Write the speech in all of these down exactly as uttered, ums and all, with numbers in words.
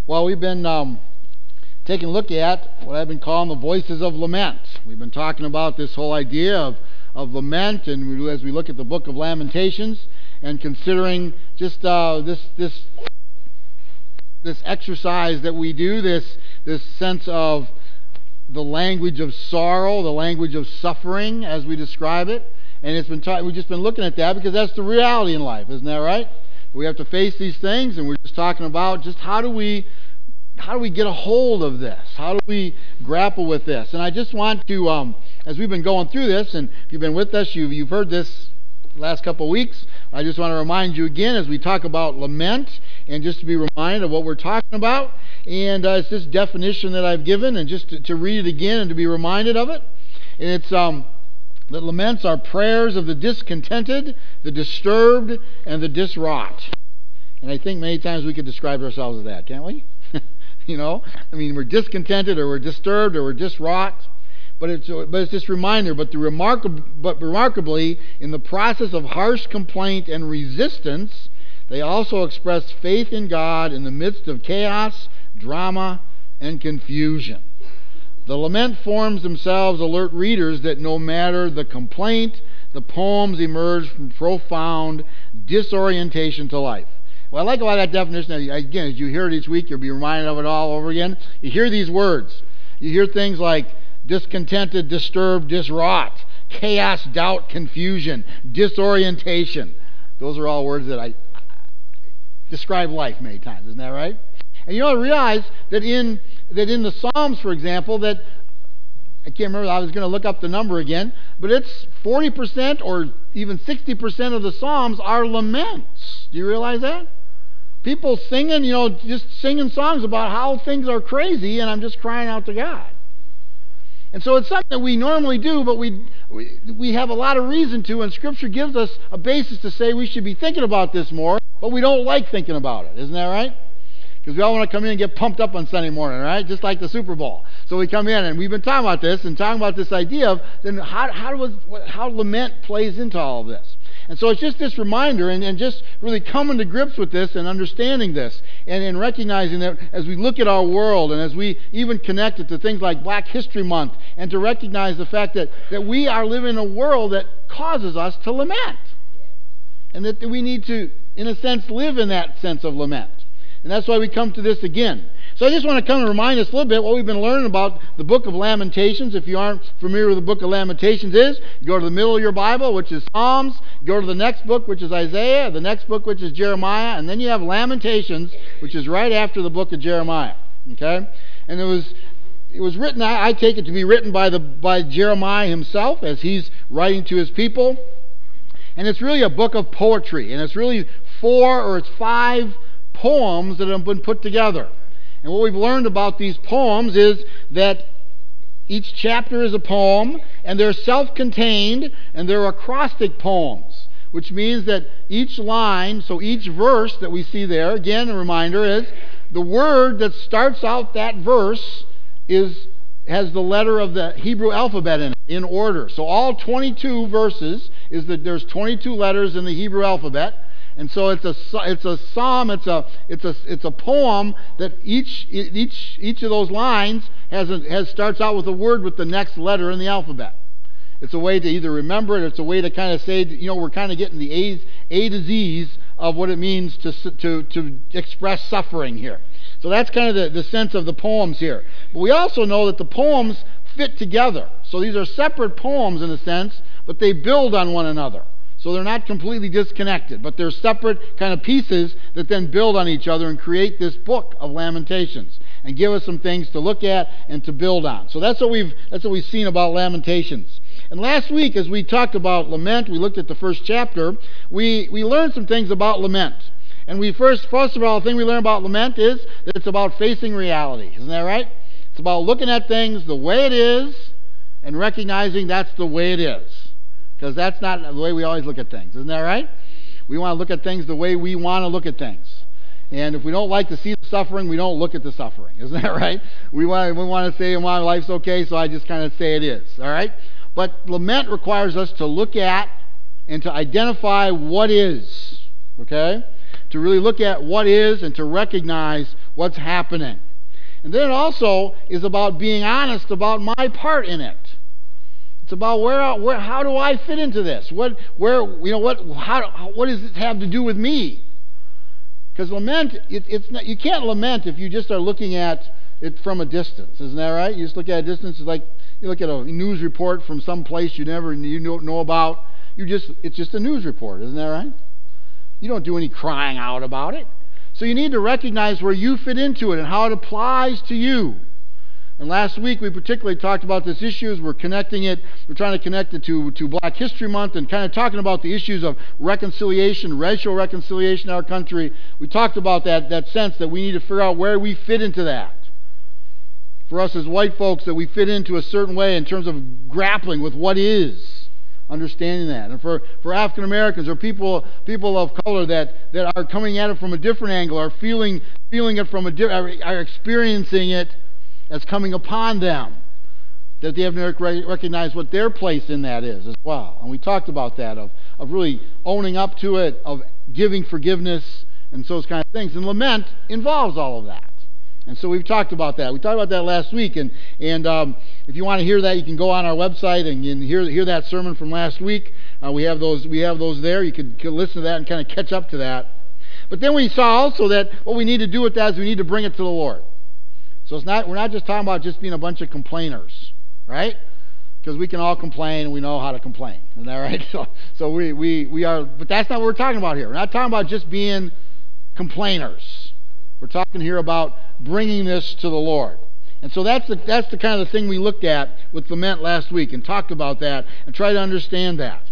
Well, we've been um, taking a look at what I've been calling the voices of lament. We've been talking about this whole idea of, of lament, and we, as we look at the book of Lamentations and considering just uh, this this this exercise that we do, this this sense of the language of sorrow, the language of suffering, as we describe it. And it's been ta- we've just been looking at that because that's the reality in life, isn't that right? We have to face these things, and we're just talking about just how do we how do we get a hold of this? How do we grapple with this? And I just want to, um, as we've been going through this, and if you've been with us, you've, you've heard this last couple of weeks, I just want to remind you again as we talk about lament, and just to be reminded of what we're talking about. And uh, it's this definition that I've given, and just to, to read it again and to be reminded of it. And it's um, that laments are prayers of the discontented, the disturbed, and the diswrought. And I think many times we could describe ourselves as that, can't we? You know, I mean, we're discontented, or we're disturbed, or we're diswrought. But it's but it's this reminder. But the remarkable, but remarkably, in the process of harsh complaint and resistance, they also express faith in God in the midst of chaos, drama, and confusion. The lament forms themselves alert readers that no matter the complaint, the poems emerge from profound disorientation to life. Well, I like a lot of that definition. Again, as you hear it each week, you'll be reminded of it all over again. You hear these words. You hear things like discontented, disturbed, diswrought, chaos, doubt, confusion, disorientation. Those are all words that I describe life many times. Isn't that right? And you know, I realize that in that in the Psalms, for example, that I can't remember, I was going to look up the number again, but it's forty percent or even sixty percent of the Psalms are laments. Do you realize that? People singing, you know, just singing songs about how things are crazy, and I'm just crying out to God. And so it's something that we normally do, but we, we we have a lot of reason to, and Scripture gives us a basis to say we should be thinking about this more, but we don't like thinking about it. Isn't that right? Because we all want to come in and get pumped up on Sunday morning, right? Just like the Super Bowl. So we come in, and we've been talking about this, and talking about this idea of then how how was how lament plays into all of this. And so it's just this reminder, and, and just really coming to grips with this and understanding this, and, and recognizing that as we look at our world, and as we even connect it to things like Black History Month, and to recognize the fact that, that we are living in a world that causes us to lament. And that we need to, in a sense, live in that sense of lament. And that's why we come to this again. So I just want to come and remind us a little bit what we've been learning about the book of Lamentations. If you aren't familiar with the book of Lamentations is, you go to the middle of your Bible, which is Psalms, go to the next book, which is Isaiah, the next book, which is Jeremiah, and then you have Lamentations, which is right after the book of Jeremiah. Okay? And it was it was written, I, I take it to be written by the by Jeremiah himself as he's writing to his people. And it's really a book of poetry, and it's really four or it's five poems that have been put together. And what we've learned about these poems is that each chapter is a poem, and they're self-contained, and they're acrostic poems, which means that each line, so each verse that we see there, again, a reminder is the word that starts out that verse is has the letter of the Hebrew alphabet in it, in order. So all twenty-two verses is that there's twenty-two letters in the Hebrew alphabet. And so it's a it's a psalm, it's a it's a it's a poem that each each each of those lines has a, has starts out with a word with the next letter in the alphabet. It's a way to either remember it, or it's a way to kind of say, you know, we're kind of getting the A's, A to Z's of what it means to to to express suffering here. So that's kind of the, the sense of the poems here. But we also know that the poems fit together. So these are separate poems in a sense, but they build on one another. So they're not completely disconnected, but they're separate kind of pieces that then build on each other and create this book of Lamentations and give us some things to look at and to build on. So that's what we've that's what we've seen about Lamentations. And last week, as we talked about lament, we looked at the first chapter. We we learned some things about lament. And we first first of all, the thing we learned about lament is that it's about facing reality. Isn't that right? It's about looking at things the way it is and recognizing that's the way it is. Because that's not the way we always look at things. Isn't that right? We want to look at things the way we want to look at things. And if we don't like to see the suffering, we don't look at the suffering. Isn't that right? We want, we want to say, my life's okay, so I just kind of say it is. All right? But lament requires us to look at and to identify what is. Okay? To really look at what is and to recognize what's happening. And then it also is about being honest about my part in it. It's about where, where how do I fit into this? What, where, you know, what, how, what does it have to do with me? Because lament, it, it's not, you can't lament if you just are looking at it from a distance. Isn't that right? You just look at a distance. It's like you look at a news report from some place you never you know, know about. You just it's just a news report. Isn't that right? You don't do any crying out about it. So you need to recognize where you fit into it and how it applies to you. And last week we particularly talked about this issue as we're connecting it, we're trying to connect it to, to Black History Month and kind of talking about the issues of reconciliation, racial reconciliation in our country. We talked about that, that sense that we need to figure out where we fit into that. For us as white folks, that we fit into a certain way in terms of grappling with what is, understanding that. And for, for African Americans or people people of color that, that are coming at it from a different angle, are feeling feeling it from a di- are, are experiencing it as coming upon them, that they have to recognize what their place in that is as well. And we talked about that, of, of really owning up to it, of giving forgiveness, and those kind of things. And lament involves all of that. And so we've talked about that. We talked about that last week. And, and um, if you want to hear that, you can go on our website and you can hear, hear that sermon from last week. Uh, we have those we have those there. You could, could listen to that and kind of catch up to that. But then we saw also that what we need to do with that is we need to bring it to the Lord. So it's not we're not just talking about just being a bunch of complainers, right? Because we can all complain and we know how to complain. Isn't that right? So so we, we, we are but that's not what we're talking about here. We're not talking about just being complainers. We're talking here about bringing this to the Lord. And so that's the that's the kind of the thing we looked at with lament last week and talked about that and tried to understand that.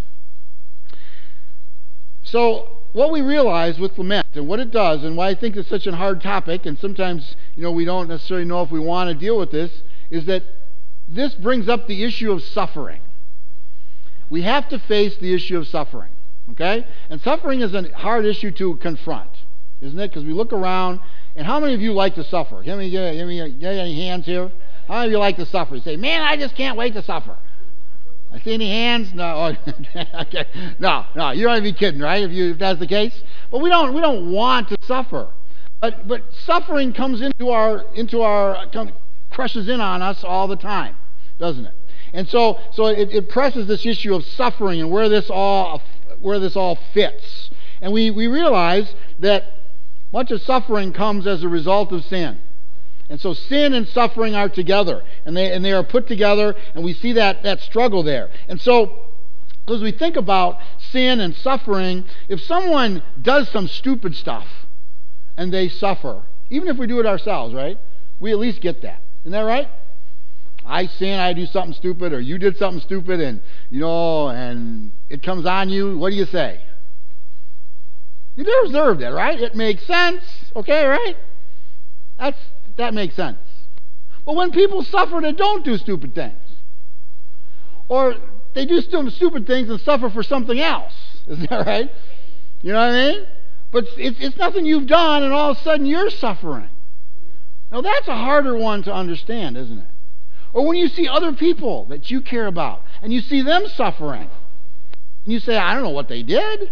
So what we realize with lament and what it does and why I think it's such a hard topic, and sometimes, you know, we don't necessarily know if we want to deal with this, is that this brings up the issue of suffering. We have to face the issue of suffering, okay? And suffering is a hard issue to confront, isn't it? Because we look around, and how many of you like to suffer? Give me, give me, give me any hands here? How many of you like to suffer? You say, man, I just can't wait to suffer. I see any hands? No, okay. no, no. You don't have to be kidding, right? If you if that's the case, but we don't we don't want to suffer, but but suffering comes into our into our come, crushes in on us all the time, doesn't it? And so so it, it presses this issue of suffering and where this all where this all fits, and we we realize that much of suffering comes as a result of sin. And so sin and suffering are together, and they and they are put together, and we see that, that struggle there. And so as we think about sin and suffering, if someone does some stupid stuff and they suffer, even if we do it ourselves, right? We at least get that. Isn't that right? I sin, I do something stupid, or you did something stupid, and you know, and it comes on you. What do you say? You deserved it, right? It makes sense. Okay, right? That's That makes sense. But when people suffer that don't do stupid things, or they do stupid things and suffer for something else, isn't that right? You know what I mean? But it's, it's nothing you've done, and all of a sudden you're suffering. Now that's a harder one to understand, isn't it? Or when you see other people that you care about, and you see them suffering, and you say, I don't know what they did.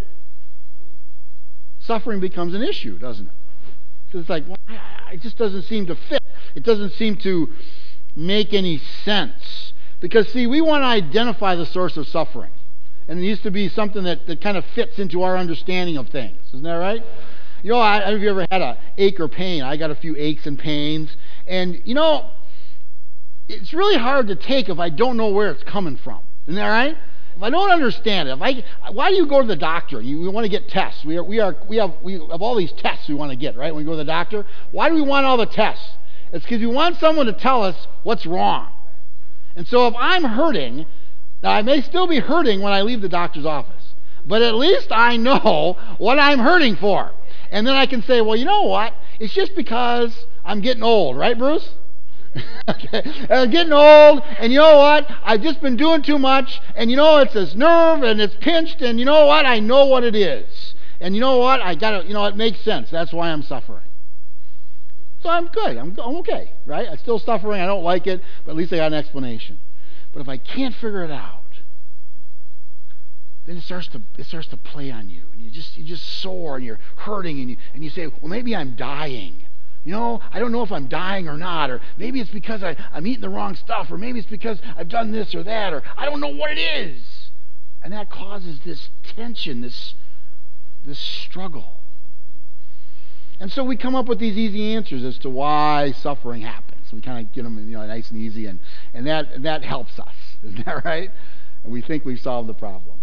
Suffering becomes an issue, doesn't it? Because it's like, well, it just doesn't seem to fit. It doesn't seem to make any sense. Because, see, we want to identify the source of suffering. And it needs to be something that, that kind of fits into our understanding of things. Isn't that right? You know, I, have you ever had an ache or pain? I got a few aches and pains. And, you know, it's really hard to take if I don't know where it's coming from. Isn't that right? If I don't understand it, if I, why do you go to the doctor? You, we want to get tests. We are, we are, we have, we have all these tests we want to get, right? When we go to the doctor, why do we want all the tests? It's because we want someone to tell us what's wrong. And so if I'm hurting, now I may still be hurting when I leave the doctor's office, but at least I know what I'm hurting for, and then I can say, well, you know what? It's just because I'm getting old, right, Bruce? Okay. I'm getting old, and you know what? I've just been doing too much, and you know it's this nerve, and it's pinched, and you know what? I know what it is, and you know what? I got to, you know, it makes sense. That's why I'm suffering. So I'm good. I'm, I'm okay, right? I'm still suffering. I don't like it, but at least I got an explanation. But if I can't figure it out, then it starts to it starts to play on you, and you just you just sore, and you're hurting, and you and you say, well, maybe I'm dying. You know, I don't know if I'm dying or not, or maybe it's because I, I'm eating the wrong stuff, or maybe it's because I've done this or that, or I don't know what it is. And that causes this tension, this, this struggle. And so we come up with these easy answers as to why suffering happens. We kind of get them, you know, nice and easy, and, and that, that helps us. Isn't that right? And we think we've solved the problem.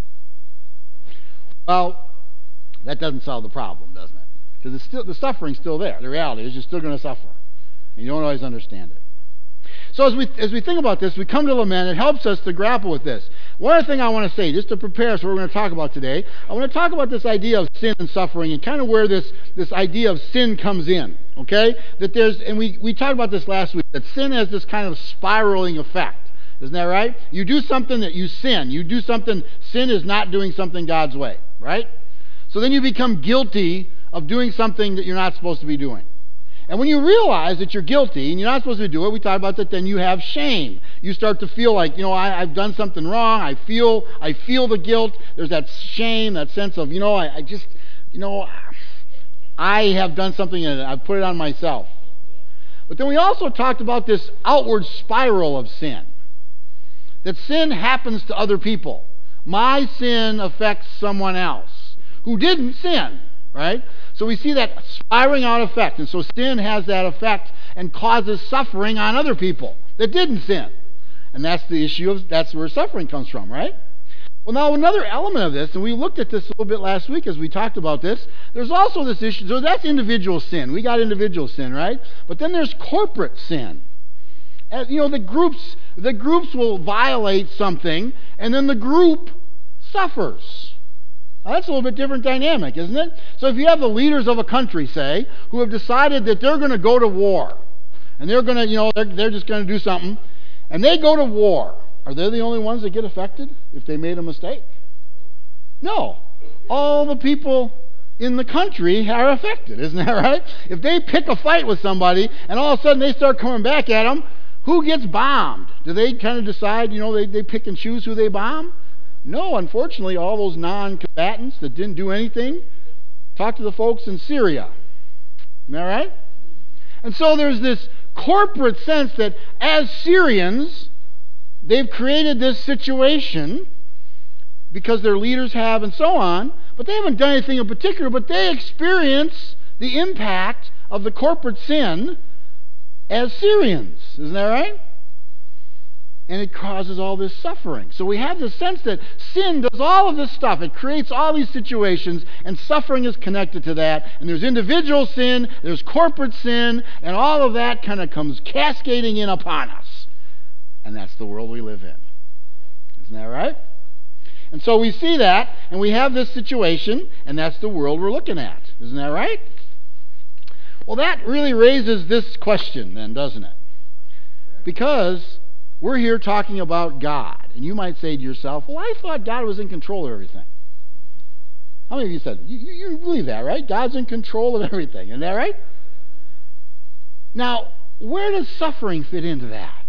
Well, that doesn't solve the problem, doesn't it? Because it's still, the suffering's still there. The reality is you're still going to suffer. And you don't always understand it. So as we as we think about this, we come to lament. It helps us to grapple with this. One other thing I want to say, just to prepare us for what we're going to talk about today, I want to talk about this idea of sin and suffering and kind of where this, this idea of sin comes in. Okay? That there's, and we, we talked about this last week, that sin has this kind of spiraling effect. Isn't that right? You do something that you sin. You do something, sin is not doing something God's way. Right? So then you become guilty of doing something that you're not supposed to be doing. And when you realize that you're guilty and you're not supposed to do it, we talk about that, then you have shame. You start to feel like, you know, I, I've done something wrong. I feel I feel the guilt. There's that shame, that sense of, you know, I, I just, you know, I have done something and I've put it on myself. But then we also talked about this outward spiral of sin. That sin happens to other people. My sin affects someone else who didn't sin, right? So we see that spiraling out effect. And so sin has that effect and causes suffering on other people that didn't sin. And that's the issue of, that's where suffering comes from, right? Well, now another element of this, and we looked at this a little bit last week as we talked about this, there's also this issue, so that's individual sin. We got individual sin, right? But then there's corporate sin. And, you know, the groups, the groups will violate something, and then the group suffers. Now, that's a little bit different dynamic, isn't it? So if you have the leaders of a country, say, who have decided that they're going to go to war, and they're going to, you know, they're, they're just going to do something, and they go to war, are they the only ones that get affected if they made a mistake? No. All the people in the country are affected, isn't that right? If they pick a fight with somebody, and all of a sudden they start coming back at them, who gets bombed? Do they kind of decide, you know, they, they pick and choose who they bomb? No, unfortunately, all those non-combatants that didn't do anything, talk to the folks in Syria. Isn't that right? And so there's this corporate sense that as Syrians, they've created this situation because their leaders have and so on, but they haven't done anything in particular, but they experience the impact of the corporate sin as Syrians. Isn't that right? And it causes all this suffering. So we have the sense that sin does all of this stuff. It creates all these situations, and suffering is connected to that. And there's individual sin, there's corporate sin, and all of that kind of comes cascading in upon us. And that's the world we live in. Isn't that right? And so we see that, and we have this situation, and that's the world we're looking at. Isn't that right? Well, that really raises this question then, doesn't it? Because we're here talking about God. And you might say to yourself, well, I thought God was in control of everything. How many of you said, you, you believe that, right? God's in control of everything. Isn't that right? Now, where does suffering fit into that?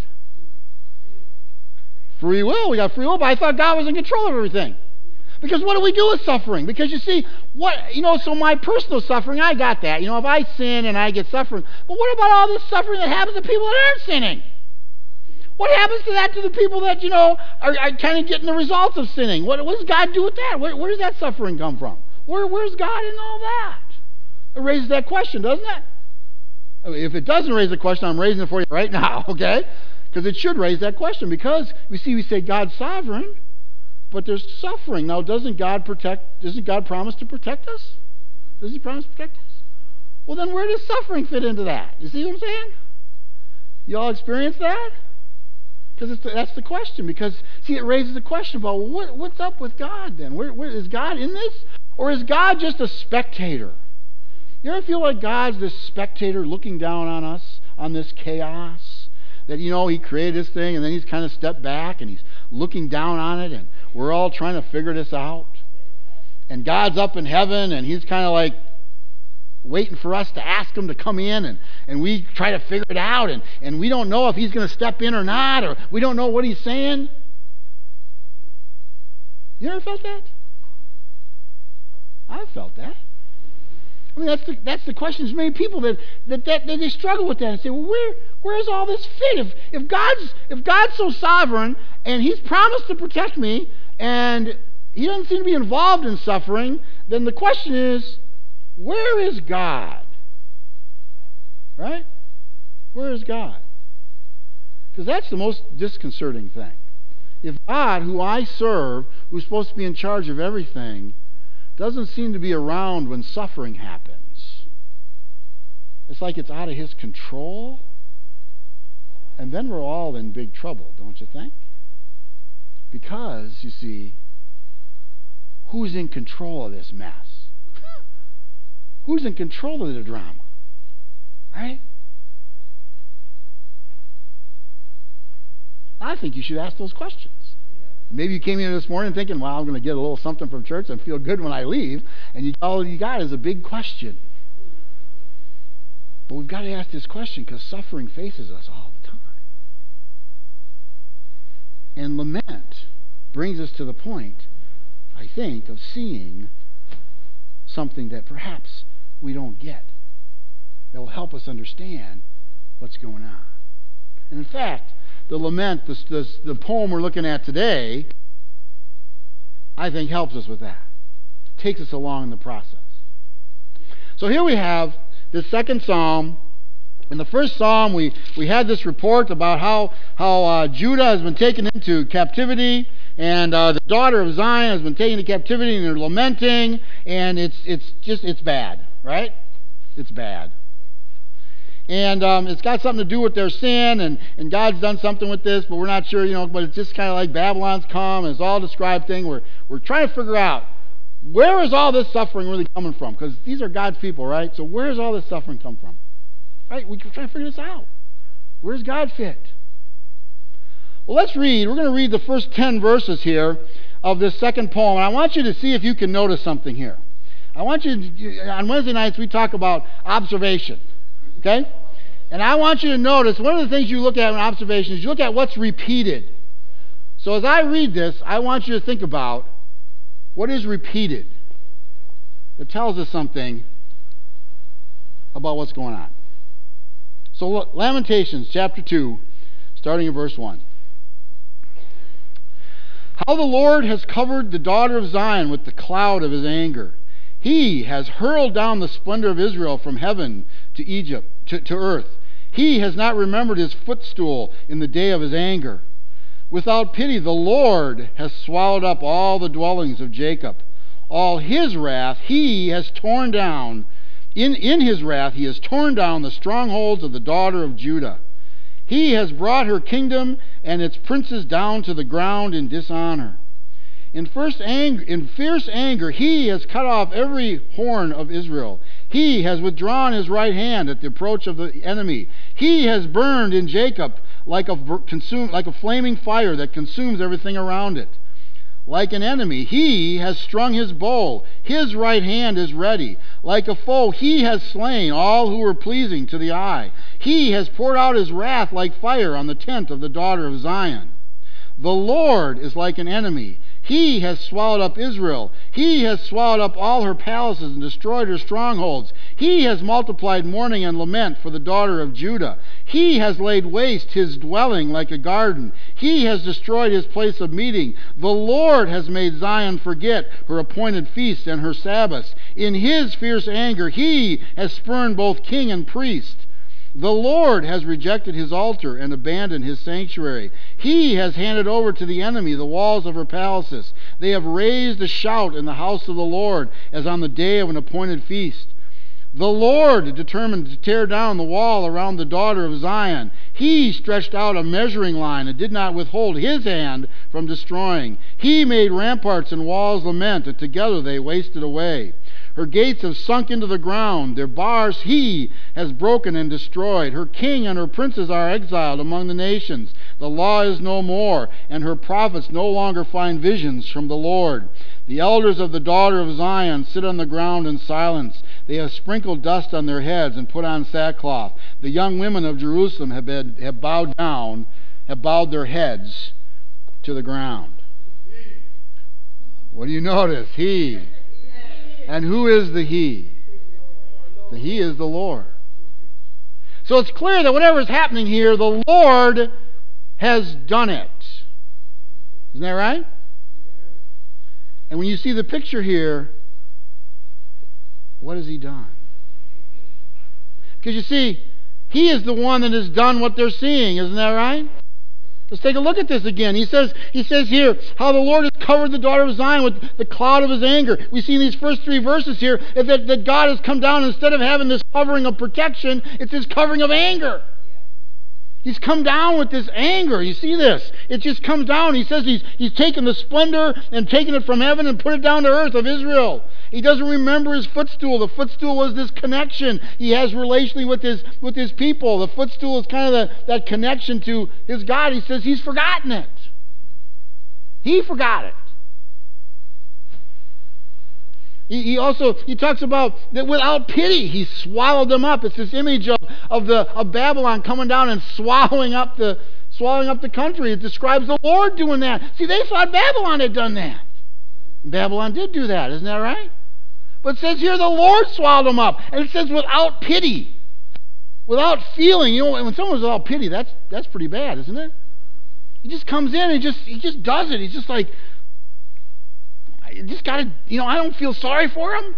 Free will. We got free will, but I thought God was in control of everything. Because what do we do with suffering? Because you see, what you know, so my personal suffering, I got that. You know, if I sin and I get suffering. But what about all the suffering that happens to people that aren't sinning? What happens to that to the people that, you know, are, are kind of getting the results of sinning? What, what does God do with that? Where, where does that suffering come from? Where, where's God in all that? It raises that question, doesn't it? I mean, if it doesn't raise the question, I'm raising it for you right now, okay? Because it should raise that question. Because, we see, we say God's sovereign, but there's suffering. Now, doesn't God protect, doesn't God promise to protect us? Does he promise to protect us? Well, then where does suffering fit into that? You see what I'm saying? You all experience that? Because that's the question. Because, see, it raises the question about what, what's up with God then? Where, where is God in this? Or is God just a spectator? You ever feel like God's this spectator looking down on us, on this chaos? That, you know, he created this thing and then he's kind of stepped back and he's looking down on it and we're all trying to figure this out. And God's up in heaven and he's kind of like waiting for us to ask him to come in, and, and we try to figure it out, and, and we don't know if he's going to step in or not, or we don't know what he's saying. You ever felt that? I've felt that. I mean, that's the, that's the question. There's many people that, that, that, that they struggle with that and say, well, where, where does all this fit? If, if, God's, if God's so sovereign and He's promised to protect me and He doesn't seem to be involved in suffering, then the question is, where is God? Right? Where is God? Because that's the most disconcerting thing. If God, who I serve, who's supposed to be in charge of everything, doesn't seem to be around when suffering happens, it's like it's out of His control, and then we're all in big trouble, don't you think? Because, you see, who's in control of this mess? Who's in control of the drama? Right? I think you should ask those questions. Maybe you came in this morning thinking, well, I'm going to get a little something from church and feel good when I leave, and you, all you got is a big question. But we've got to ask this question because suffering faces us all the time. And lament brings us to the point, I think, of seeing something that perhaps we don't get, that will help us understand what's going on. And in fact, the lament, the, the, the poem we're looking at today, I think helps us with that. Takes us along in the process. So here we have this second psalm. In the first psalm, we, we had this report about how, how uh, Judah has been taken into captivity, and uh, the daughter of Zion has been taken into captivity, and they're lamenting, and it's it's just, it's bad, right? It's bad. And um, it's got something to do with their sin, and, and God's done something with this, but we're not sure, you know, but it's just kind of like Babylon's come, and it's all a described thing. We're, we're trying to figure out, where is all this suffering really coming from? Because these are God's people, right? So where does all this suffering come from? Right? We're trying to figure this out. Where does God fit? Well, let's read. We're going to read the first ten verses here of this second poem, and I want you to see if you can notice something here. I want you to, on Wednesday nights, we talk about observation. Okay? And I want you to notice, one of the things you look at in observation is you look at what's repeated. So as I read this, I want you to think about what is repeated that tells us something about what's going on. So look, Lamentations chapter two, starting in verse one. How the Lord has covered the daughter of Zion with the cloud of His anger. He has hurled down the splendor of Israel from heaven to Egypt, to, to earth. He has not remembered His footstool in the day of His anger. Without pity, the Lord has swallowed up all the dwellings of Jacob. All His wrath He has torn down. In, in His wrath He has torn down the strongholds of the daughter of Judah. He has brought her kingdom and its princes down to the ground in dishonor. In, first anger, in fierce anger, He has cut off every horn of Israel. He has withdrawn His right hand at the approach of the enemy. He has burned in Jacob like a, consume, like a flaming fire that consumes everything around it. Like an enemy, He has strung His bow. His right hand is ready. Like a foe, He has slain all who were pleasing to the eye. He has poured out His wrath like fire on the tent of the daughter of Zion. The Lord is like an enemy. He has swallowed up Israel. He has swallowed up all her palaces and destroyed her strongholds. He has multiplied mourning and lament for the daughter of Judah. He has laid waste His dwelling like a garden. He has destroyed His place of meeting. The Lord has made Zion forget her appointed feasts and her Sabbaths. In His fierce anger, He has spurned both king and priest. The Lord has rejected His altar and abandoned His sanctuary. He has handed over to the enemy the walls of her palaces. They have raised a shout in the house of the Lord as on the day of an appointed feast. The Lord determined to tear down the wall around the daughter of Zion. He stretched out a measuring line and did not withhold His hand from destroying. He made ramparts and walls lament, and together they wasted away. Her gates have sunk into the ground. Their bars He has broken and destroyed. Her king and her princes are exiled among the nations. The law is no more, and her prophets no longer find visions from the Lord. The elders of the daughter of Zion sit on the ground in silence. They have sprinkled dust on their heads and put on sackcloth. The young women of Jerusalem have, been, have bowed down, have bowed their heads to the ground. What do you notice? He. And who is the He? That He is the Lord. So it's clear that whatever is happening here, the Lord has done it. Isn't that right? And when you see the picture here, what has He done? Because you see, He is the one that has done what they're seeing. Isn't that right? Let's take a look at this again. He says, he says here, how the Lord has covered the daughter of Zion with the cloud of His anger. We see in these first three verses here that, that God has come down, instead of having this covering of protection, it's His covering of anger. He's come down with this anger. You see this? It just comes down. He says he's, he's taken the splendor and taken it from heaven and put it down to earth of Israel. He doesn't remember His footstool. The footstool was this connection He has relationally with his, with his people. The footstool is kind of the, that connection to His God. He says He's forgotten it. He forgot it. He, he also, he talks about that without pity, He swallowed them up. It's this image of, of, the, of Babylon coming down and swallowing up, the, swallowing up the country. It describes the Lord doing that. See, they thought Babylon had done that. Babylon did do that, isn't that right? But it says here the Lord swallowed them up. And it says without pity. Without feeling. You know, when someone's without pity, that's that's pretty bad, isn't it? He just comes in and he just he just does it. He's just like, I just gotta, you know, I don't feel sorry for him.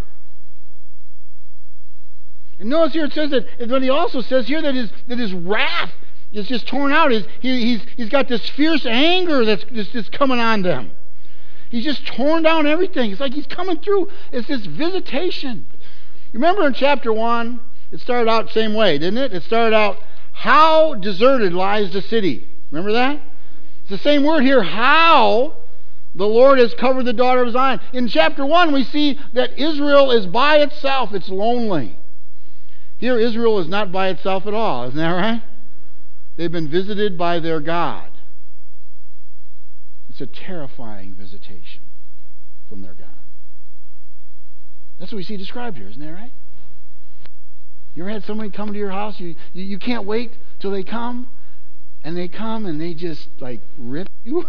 And notice here it says that, but he also says here that his that his wrath is just torn out. His, he, he's he's got this fierce anger that's just, just coming on them. He's just torn down everything. It's like He's coming through. It's this visitation. Remember in chapter one, it started out the same way, didn't it? It started out, how deserted lies the city. Remember that? It's the same word here, how the Lord has covered the daughter of Zion. In chapter one, we see that Israel is by itself. It's lonely. Here, Israel is not by itself at all. Isn't that right? They've been visited by their God. It's a terrifying visitation from their God. That's what we see described here, isn't that right? You ever had somebody come to your house, you, you, you can't wait till they come, and they come and they just like rip you?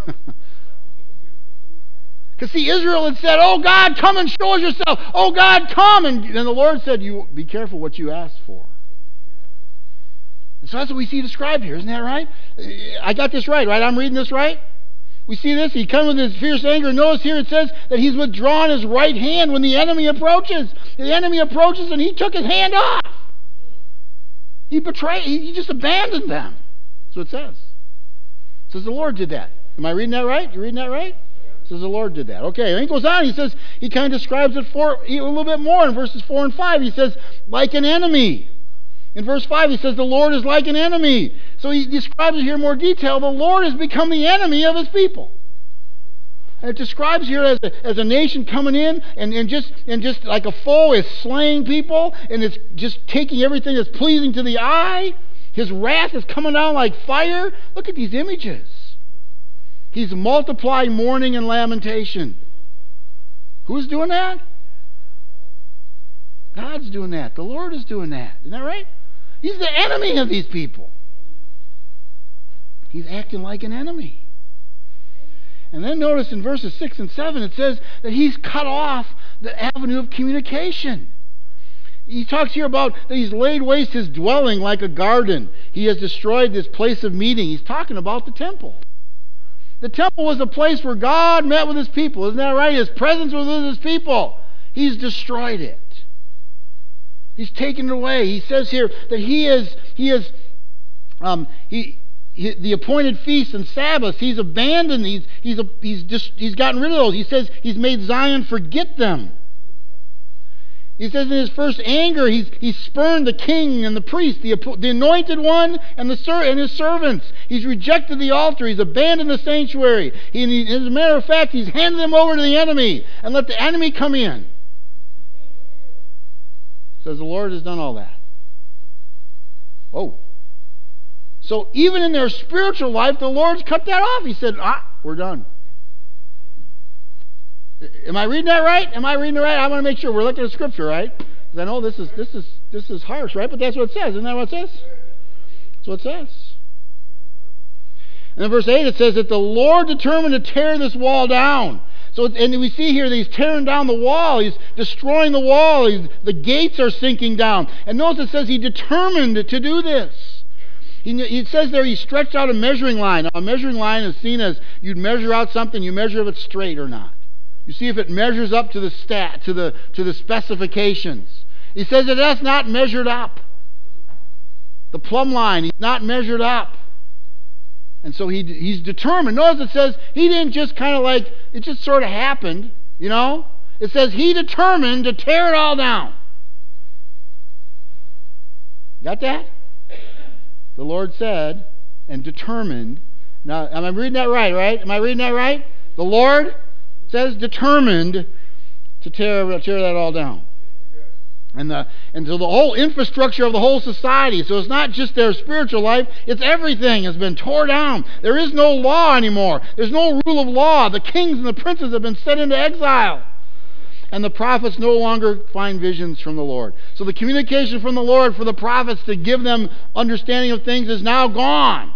Because see, Israel had said, oh God, come and show us yourself. Oh God, come. And, and the Lord said, you be careful what you ask for. And so that's what we see described here, isn't that right? I got this right, right? I'm reading this right? We see this. He comes with his fierce anger. Notice here it says that He's withdrawn His right hand when the enemy approaches. The enemy approaches and He took His hand off. He betrayed. He just abandoned them. That's what it says. It says the Lord did that. Am I reading that right? You reading that right? It says the Lord did that. Okay. And he goes on. He says, he kind of describes it for a little bit more in verses four and five. He says, like an enemy. In verse five, he says, the Lord is like an enemy. So he describes it here in more detail. The Lord has become the enemy of His people. And it describes here as a, as a nation coming in and, and just and just like a foe is slaying people, and it's just taking everything that's pleasing to the eye. His wrath is coming down like fire. Look at these images. He's multiplied mourning and lamentation. Who's doing that? God's doing that. The Lord is doing that. Isn't that right? He's the enemy of these people. He's acting like an enemy. And then notice in verses six and seven it says that He's cut off the avenue of communication. He talks here about that He's laid waste His dwelling like a garden. He has destroyed this place of meeting. He's talking about the temple. The temple was a place where God met with His people. Isn't that right? His presence was with His people. He's destroyed it. He's taken it away. He says here that He is He is um, he. the appointed feasts and Sabbaths, He's abandoned. He's he's a, he's just he's gotten rid of those. He says He's made Zion forget them. He says in His first anger, He's He's spurned the king and the priest, the the anointed one and the ser- and His servants. He's rejected the altar. He's abandoned the sanctuary. He, and he, as a matter of fact, He's handed them over to the enemy and let the enemy come in. Says the Lord has done all that. Oh. So even in their spiritual life, the Lord's cut that off. He said, ah, we're done. Am I reading that right? Am I reading it right? I want to make sure we're looking at Scripture, right? Because I know this is this is this is harsh, right? But that's what it says. Isn't that what it says? That's what it says. And in verse eight it says that the Lord determined to tear this wall down. So, and we see here that he's tearing down the wall. He's destroying the wall. He's, the gates are sinking down. And notice it says he determined to do this. He, it says there he stretched out a measuring line. Now, a measuring line is seen as you'd measure out something, you measure if it's straight or not. You see if it measures up to the stat, to the to the specifications. He says that that's not measured up. The plumb line, he's not measured up. And so he he's determined. Notice it says he didn't just kind of like, it just sort of happened, you know? It says he determined to tear it all down. Got that? The Lord said, and determined. Now, am I reading that right, right? Am I reading that right? The Lord says determined to tear, tear that all down. And the and so the whole infrastructure of the whole society. So it's not just their spiritual life, it's everything has been torn down. There is no law anymore. There's no rule of law. The kings and the princes have been sent into exile. And the prophets no longer find visions from the Lord. So the communication from the Lord for the prophets to give them understanding of things is now gone.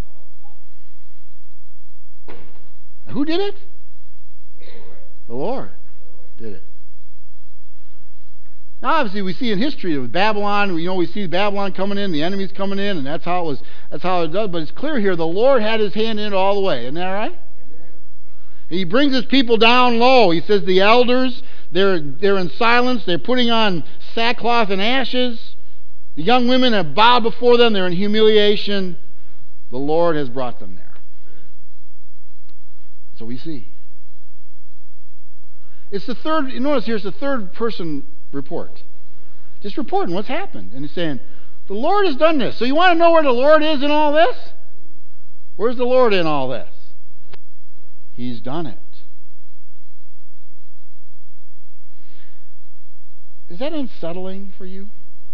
Who did it? The Lord did it. Now, obviously, we see in history with Babylon, you know, we see Babylon coming in, the enemies coming in, and that's how it was. That's how it does. But it's clear here, the Lord had His hand in it all the way. Isn't that right? He brings His people down low. He says the elders, they're they're in silence. They're putting on sackcloth and ashes. The young women have bowed before them. They're in humiliation. The Lord has brought them there. So we see. It's the third. You notice here, it's the third person report. Just reporting what's happened. And he's saying, the Lord has done this. So you want to know where the Lord is in all this? Where's the Lord in all this? He's done it. Is that unsettling for you?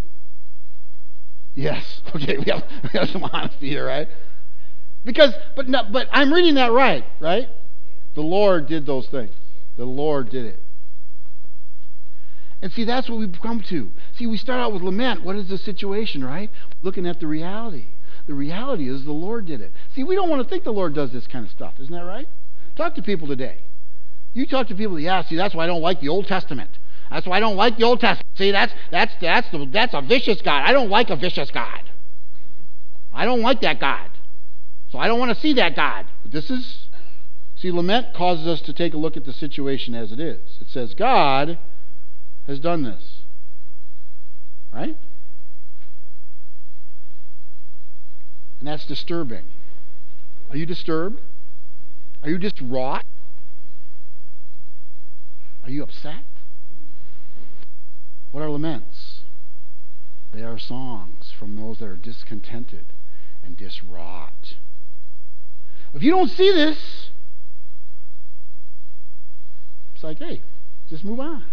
Yes. Okay, we have, we have some honesty here, right? Because, but no, but I'm reading that right, right? The Lord did those things. The Lord did it. And see, that's what we've come to. See, we start out with lament. What is the situation, right? Looking at the reality. The reality is the Lord did it. See, we don't want to think the Lord does this kind of stuff. Isn't that right? Talk to people today. You talk to people, yeah, see, that's why I don't like the Old Testament. That's why I don't like the Old Testament. See, that's that's that's the, that's a vicious God. I don't like a vicious God. I don't like that God. So I don't want to see that God. But this is, see, lament causes us to take a look at the situation as it is. It says, God has done this. Right? And that's disturbing. Are you disturbed? Are you distraught? Are you upset? What are laments? They are songs from those that are discontented and distraught. If you don't see this, it's like, hey, just move on.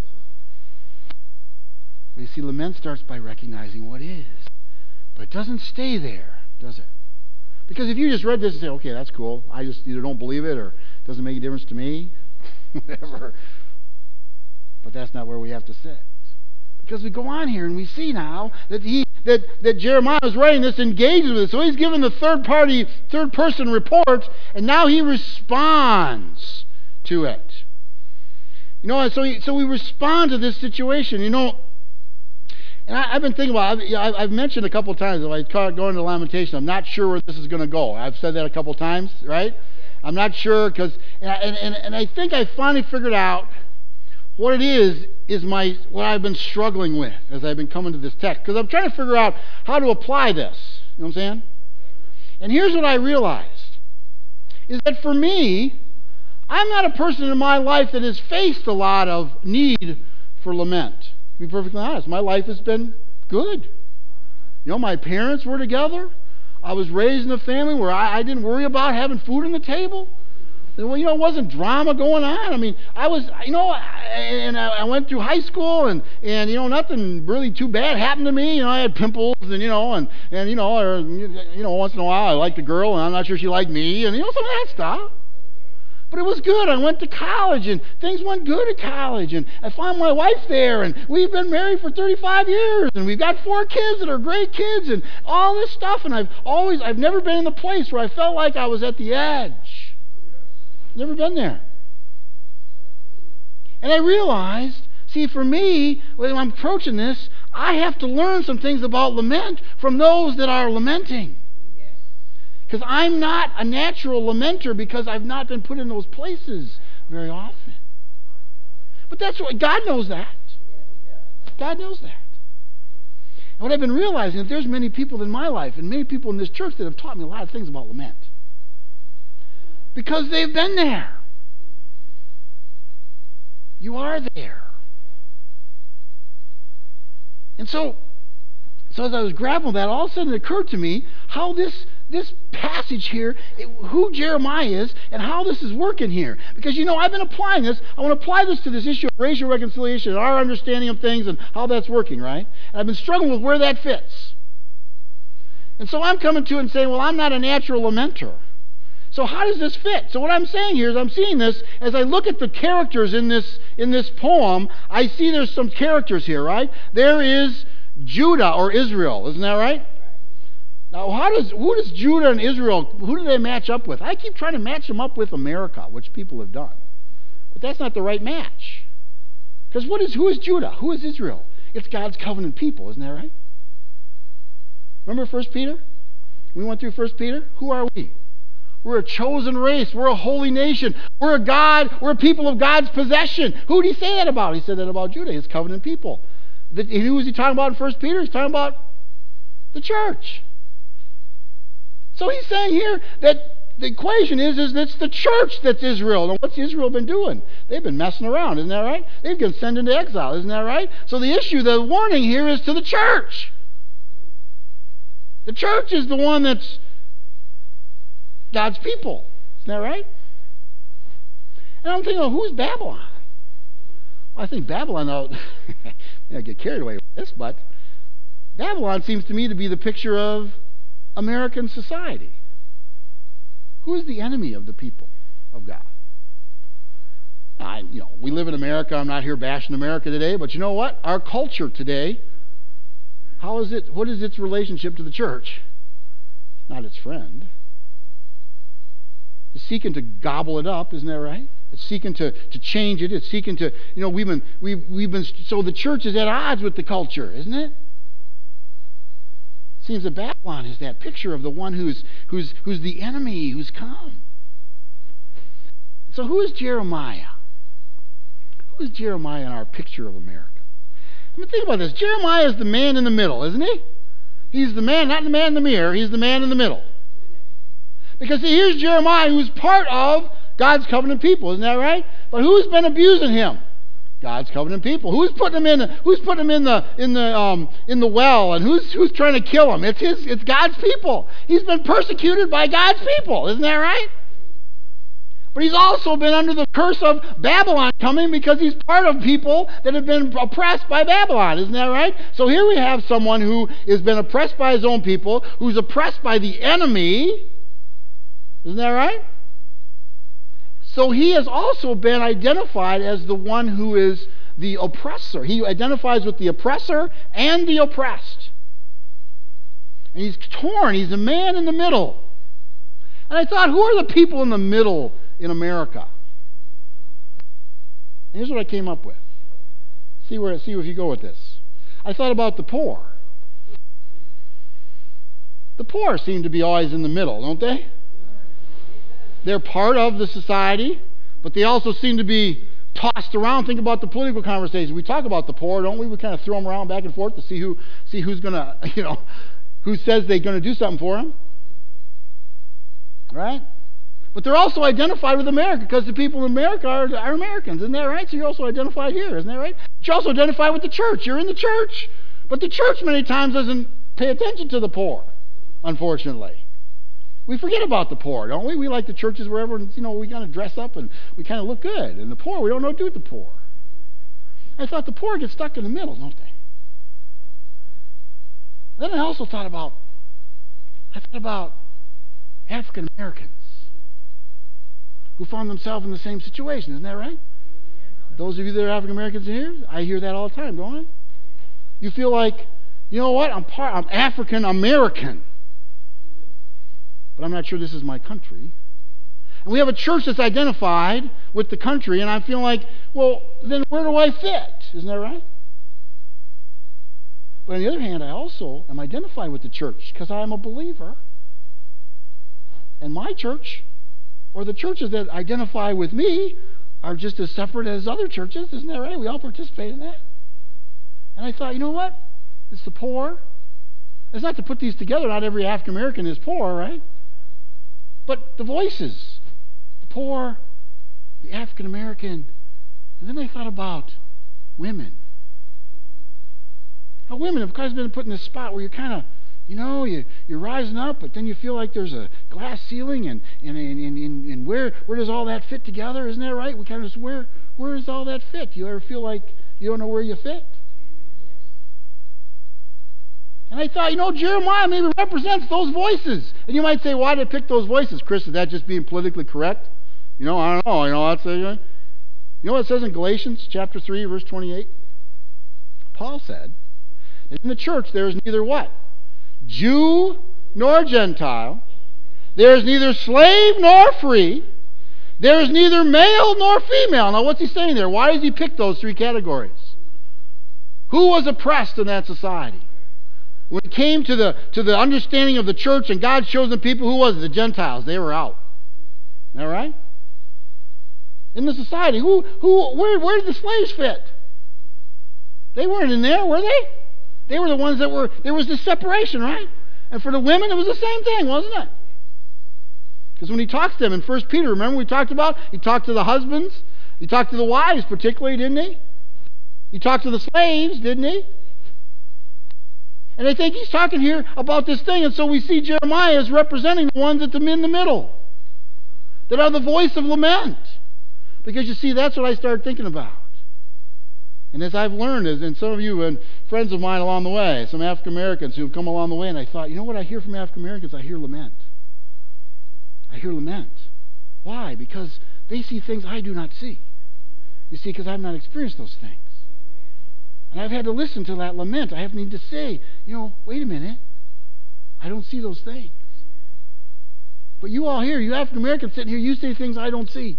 But you see, lament starts by recognizing what is. But it doesn't stay there, does it? Because if you just read this and say, okay, that's cool, I just either don't believe it or it doesn't make a difference to me, whatever. But that's not where we have to sit. Because we go on here and we see now that he that, that Jeremiah is writing this, engages with it. So he's given the third party, third person report, and now he responds to it. You know, so he, so we respond to this situation. You know, and I, I've been thinking about it. I've, I've mentioned a couple of times, if I go into Lamentation, I'm not sure where this is going to go. I've said that a couple of times, right? I'm not sure because, and, and, and I think I finally figured out what it is, is my what I've been struggling with as I've been coming to this text. Because I'm trying to figure out how to apply this. You know what I'm saying? And here's what I realized. Is that for me, I'm not a person in my life that has faced a lot of need for lament. To be perfectly honest, my life has been good. You know, my parents were together. I was raised in a family where I, I didn't worry about having food on the table. Well, you know, it wasn't drama going on. I mean, I was, you know, I, and I, I went through high school, and, and you know, nothing really too bad happened to me. You know, I had pimples, and you know, and, and you know, or, you know, once in a while I liked a girl, and I'm not sure she liked me, and you know, some of that stuff. But it was good. I went to college, and things went good at college, and I found my wife there, and we've been married for thirty-five years, and we've got four kids that are great kids, and all this stuff, and I've always, I've never been in the place where I felt like I was at the edge. Never been there. And I realized, see, for me, when I'm approaching this, I have to learn some things about lament from those that are lamenting. Because I'm not a natural lamenter because I've not been put in those places very often. But that's what God knows that. God knows that. And what I've been realizing is that there's many people in my life and many people in this church that have taught me a lot of things about lament. Because they've been there. You are there. And so, so as I was grappling with that, all of a sudden it occurred to me how this this passage here, it, who Jeremiah is, and how this is working here. Because, you know, I've been applying this. I want to apply this to this issue of racial reconciliation and our understanding of things and how that's working, right? And I've been struggling with where that fits. And so I'm coming to it and saying, well, I'm not a natural lamenter. So how does this fit? So what I'm saying here is I'm seeing this as I look at the characters in this in this poem. I see there's some characters here, right? There is Judah or Israel, isn't that right? Now, how does who does Judah and Israel, who do they match up with? I keep trying to match them up with America, which people have done. But that's not the right match. Because what is who is Judah? Who is Israel? It's God's covenant people, isn't that right? Remember First Peter? We went through First Peter. Who are we? We're a chosen race. We're a holy nation. We're a God. We're a people of God's possession. Who did he say that about? He said that about Judah, his covenant people. The, who was he talking about in First Peter? He's talking about the church. So he's saying here that the equation is, is it's the church that's Israel. And what's Israel been doing? They've been messing around, isn't that right? They've been sent into exile, isn't that right? So the issue, the warning here is to the church. The church is the one that's God's people. Isn't that right? And I'm thinking, well, who's Babylon? Well, I think Babylon, I'll you know, get carried away with this, but Babylon seems to me to be the picture of American society. Who is the enemy of the people of God? I, you know, we live in America. I'm not here bashing America today, but you know what? Our culture today, how is it? What is its relationship to the church? It's not its friend. It's seeking to gobble it up, isn't that right? It's seeking to, to change it. It's seeking to, you know, we've been we've we've been so the church is at odds with the culture, isn't it? It seems that Babylon is that picture of the one who's who's who's the enemy who's come. So who is Jeremiah? Who is Jeremiah in our picture of America? I mean, think about this. Jeremiah is the man in the middle, isn't he? He's the man, not the man in the mirror. He's the man in the middle. Because see, here's Jeremiah, who's part of God's covenant people, isn't that right? But who's been abusing him? God's covenant people. Who's putting him in? Who's putting him in the in the um, in the well? And who's who's trying to kill him? It's his. It's God's people. He's been persecuted by God's people, isn't that right? But he's also been under the curse of Babylon coming because he's part of people that have been oppressed by Babylon, isn't that right? So here we have someone who has been oppressed by his own people, who's oppressed by the enemy. Isn't that right? So he has also been identified as the one who is the oppressor. He identifies with the oppressor and the oppressed. And he's torn. He's a man in the middle. And I thought, who are the people in the middle in America? And here's what I came up with. See where see if you go with this. I thought about the poor. The poor seem to be always in the middle, don't they? They're part of the society, but they also seem to be tossed around. Think about the political conversation. We talk about the poor, don't we? We kind of throw them around back and forth to see who see who's going to, you know, who says they're going to do something for them. Right? But they're also identified with America because the people in America are, are Americans. Isn't that right? So you're also identified here. Isn't that right? But you're also identified with the church. You're in the church. But the church many times doesn't pay attention to the poor, unfortunately. We forget about the poor, don't we? We like the churches where everyone, you know, we kind of dress up and we kind of look good. And the poor, we don't know what to do with the poor. I thought the poor get stuck in the middle, don't they? Then I also thought about, I thought about African Americans who found themselves in the same situation. Isn't that right? Those of you that are African Americans here, I hear that all the time, don't I? You feel like, you know what? I'm part. I'm African American. But I'm not sure this is my country. And we have a church that's identified with the country, and I'm feeling like, well, then where do I fit? Isn't that right? But on the other hand, I also am identified with the church because I am a believer. And my church, or the churches that identify with me, are just as separate as other churches. Isn't that right? We all participate in that. And I thought, you know what? It's the poor. It's not to put these together. Not every African American is poor, right? But the voices. The poor, the African American. And then I thought about women. How women have kind of been put in this spot where you're kind of, you know, you, you're rising up, but then you feel like there's a glass ceiling, and and, and, and, and where where does all that fit together? Isn't that right? We kind of just, where where does all that fit? Do you ever feel like you don't know where you fit? And I thought, you know, Jeremiah maybe represents those voices. And you might say, why did I pick those voices? Chris, is that just being politically correct? You know, I don't know. You know, that's a, you know what it says in Galatians chapter three, verse twenty-eight? Paul said, in the church there is neither what? Jew nor Gentile. There is neither slave nor free. There is neither male nor female. Now what's he saying there? Why does he pick those three categories? Who was oppressed in that society? When it came to the to the understanding of the church and God's chosen people, who was it? The Gentiles. They were out. Isn't that right? In the society, who who where where did the slaves fit? They weren't in there, were they? They were the ones that were, there was this separation, right? And for the women, it was the same thing, wasn't it? Because when he talks to them in First Peter, remember we talked about? He talked to the husbands. He talked to the wives particularly, didn't he? He talked to the slaves, didn't he? And I think he's talking here about this thing. And so we see Jeremiah as representing the ones at the in the middle, that are the voice of lament. Because you see, that's what I started thinking about. And as I've learned, as and some of you and friends of mine along the way, some African Americans who have come along the way, and I thought, you know what I hear from African Americans? I hear lament. I hear lament. Why? Because they see things I do not see. You see, because I've not experienced those things. And I've had to listen to that lament. I have need to say, you know, wait a minute. I don't see those things. But you all here, you African Americans sitting here, you say things I don't see.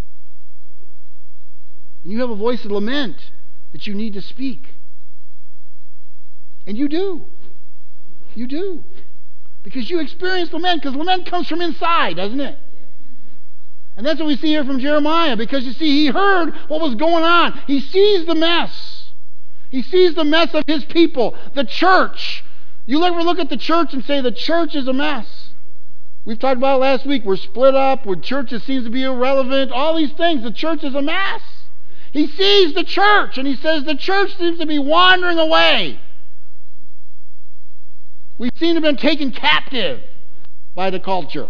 And you have a voice of lament that you need to speak. And you do. You do. Because you experience lament, because lament comes from inside, doesn't it? And that's what we see here from Jeremiah, because you see, he heard what was going on. He sees the mess. He sees the mess of his people, the church. You ever look at the church and say the church is a mess? We've talked about it last week. We're split up, where churches seems to be irrelevant, all these things. The church is a mess. He sees the church, and he says the church seems to be wandering away. We seem to have been taken captive by the culture.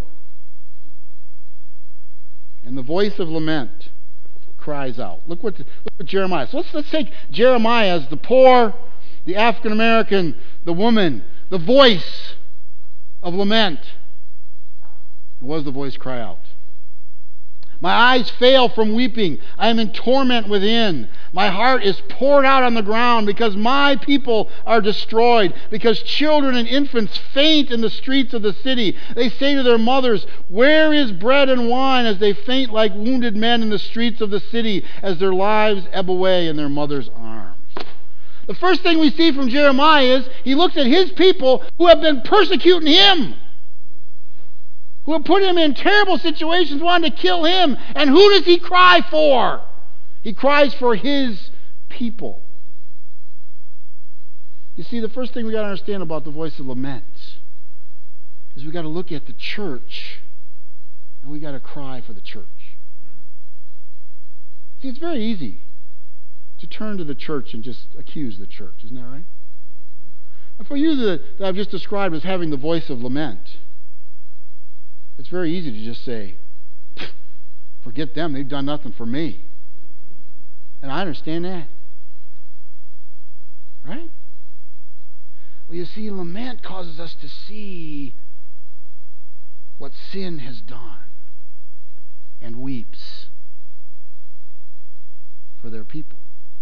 And the voice of lament cries out. Look what, look what Jeremiah. So let's, let's take Jeremiah as the poor, the African American, the woman, the voice of lament. And what does the voice cry out? My eyes fail from weeping. I am in torment within. My heart is poured out on the ground because my people are destroyed, because children and infants faint in the streets of the city. They say to their mothers, where is bread and wine, as they faint like wounded men in the streets of the city, as their lives ebb away in their mother's arms. The first thing we see from Jeremiah is he looks at his people who have been persecuting him, who have put him in terrible situations, wanting to kill him. And who does he cry for? He cries for his people. You see, the first thing we got to understand about the voice of lament is we got to look at the church, and we got to cry for the church. See, it's very easy to turn to the church and just accuse the church, isn't that right? And for you that, that I've just described as having the voice of lament, it's very easy to just say, forget them, they've done nothing for me. And I understand that. Right? Well, you see, lament causes us to see what sin has done, and weeps for their people.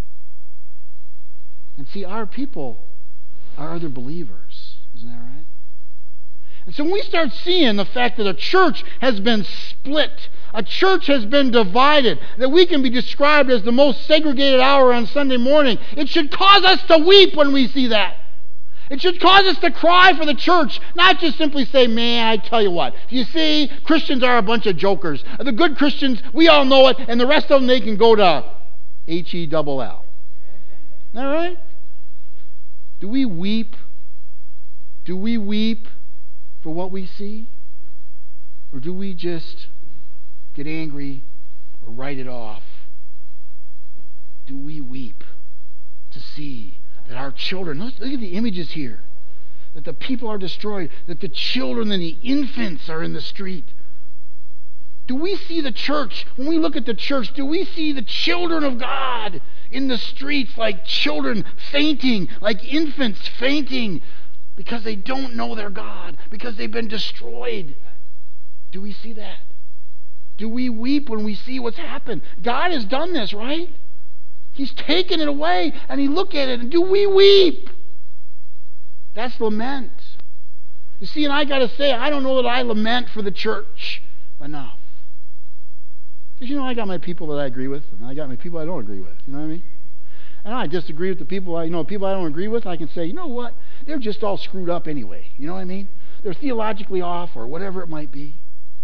And see, our people are other believers. Isn't that right? And so when we start seeing the fact that a church has been split A church has been divided, that we can be described as the most segregated hour on Sunday morning. It should cause us to weep when we see that. It should cause us to cry for the church, not just simply say, man, I tell you what, you see, Christians are a bunch of jokers. The good Christians, we all know it, and the rest of them, they can go to H E double L. All right? Do we weep? Do we weep for what we see? Or do we just get angry or write it off? Do we weep to see that our children, look, look at the images here, that the people are destroyed, that the children and the infants are in the street? Do we see the church, when we look at the church, do we see the children of God in the streets like children fainting, like infants fainting, because they don't know their God, because they've been destroyed? Do we see that? Do we weep when we see what's happened? God has done this, right? He's taken it away, and he look at it, and do we weep? That's lament. You see, and I got to say, I don't know that I lament for the church enough. Because, you know, I got my people that I agree with, and I got my people I don't agree with. You know what I mean? And I disagree with the people I, you know, people I don't agree with. I can say, you know what? They're just all screwed up anyway. You know what I mean? They're theologically off, or whatever it might be.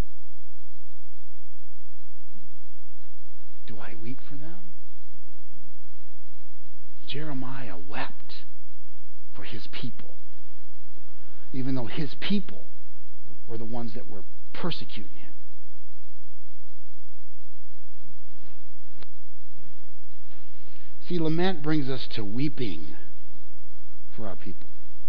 Do I weep for them? Jeremiah wept for his people, even though his people were the ones that were persecuting him. See, lament brings us to weeping for our people.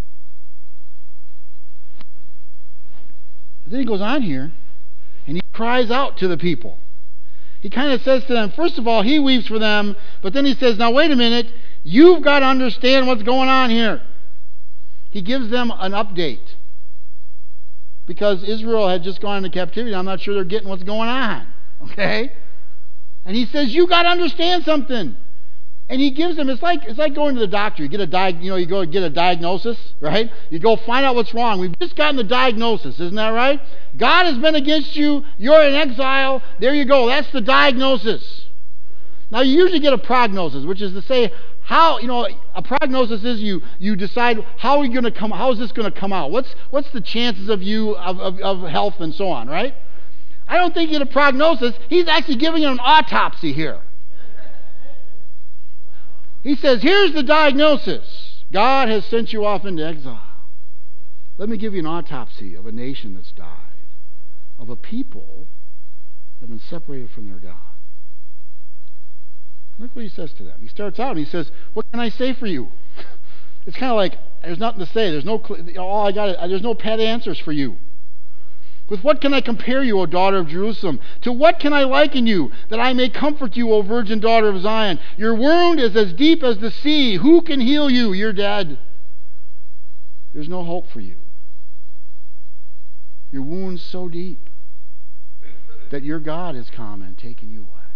But then he goes on here, and he cries out to the people. He kind of says to them, first of all, he weeps for them, but then he says, now wait a minute, you've got to understand what's going on here. He gives them an update. Because Israel had just gone into captivity, I'm not sure they're getting what's going on. Okay? And he says, you got to understand something. And he gives them, it's like it's like going to the doctor. You get a di- you know, you go get a diagnosis, right? You go find out what's wrong. We've just gotten the diagnosis, isn't that right? God has been against you, you're in exile, there you go. That's the diagnosis. Now you usually get a prognosis, which is to say how, you know, a prognosis is you you decide how are you gonna come how is this gonna come out? What's what's the chances of you of, of, of health and so on, right? I don't think you get a prognosis, he's actually giving you an autopsy here. He says, here's the diagnosis. God has sent you off into exile. Let me give you an autopsy of a nation that's died, of a people that have been separated from their God. Look what he says to them. He starts out and he says, what can I say for you? It's kind of like, there's nothing to say. There's no, all I got, there's no pat answers for you. With what can I compare you, O daughter of Jerusalem? To what can I liken you, that I may comfort you, O virgin daughter of Zion? Your wound is as deep as the sea. Who can heal you? You're dead. There's no hope for you. Your wound's so deep that your God has come and taken you away.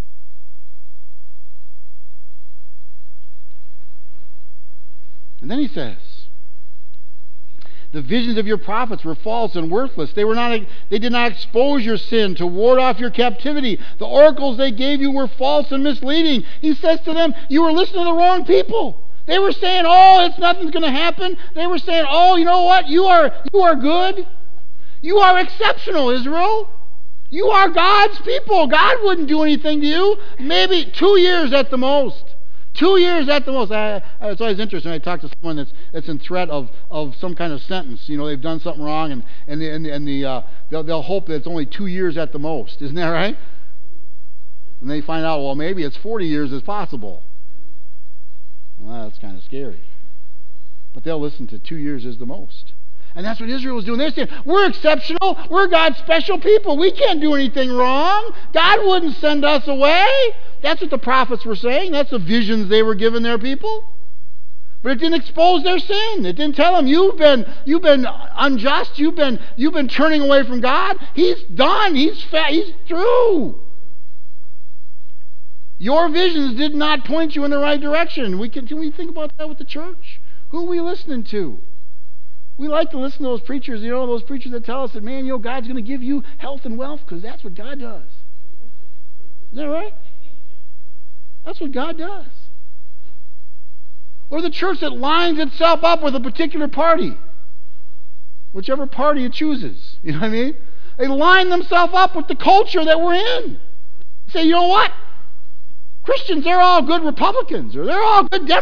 And then he says, the visions of your prophets were false and worthless. They were not. They did not expose your sin to ward off your captivity. The oracles they gave you were false and misleading. He says to them, you were listening to the wrong people. They were saying, oh, it's nothing's going to happen. They were saying, oh, you know what? You are you are good. You are exceptional, Israel. You are God's people. God wouldn't do anything to you. Maybe two years at the most. Two years at the most. I, I, it's always interesting when I talk to someone that's that's in threat of, of some kind of sentence. You know, they've done something wrong, and and the, and the, and the uh, they'll, they'll hope that it's only two years at the most. Isn't that right? And they find out, well, maybe it's forty years is possible. Well, that's kind of scary. But they'll listen to two years is the most. And that's what Israel was doing. They're saying, we're exceptional. We're God's special people. We can't do anything wrong. God wouldn't send us away. That's what the prophets were saying. That's the visions they were giving their people. But it didn't expose their sin. It didn't tell them, you've been you've been unjust. You've been you've been turning away from God. He's done. He's fa- he's through. Your visions did not point you in the right direction. We can, can we think about that with the church? Who are we listening to? We like to listen to those preachers, you know, those preachers that tell us that, man, you know, God's going to give you health and wealth because that's what God does. Isn't that right? That's what God does. Or the church that lines itself up with a particular party. Whichever party it chooses. You know what I mean? They line themselves up with the culture that we're in. Say, you know what? Christians, they're all good Republicans, or they're all good Democrats.